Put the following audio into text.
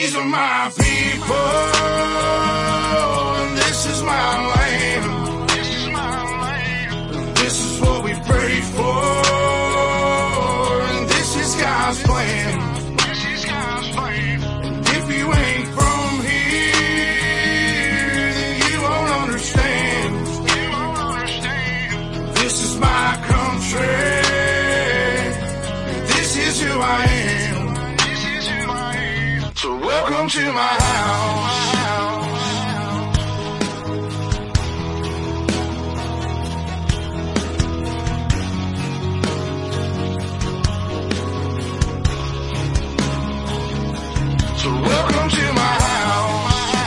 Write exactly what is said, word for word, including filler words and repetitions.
These are my people, and this is my land. This is my land. This is what we pray for, and this is God's plan. This is God's plan. And if you ain't from here, then you won't understand. You won't understand. This is my country. This is who I am. So welcome to my house.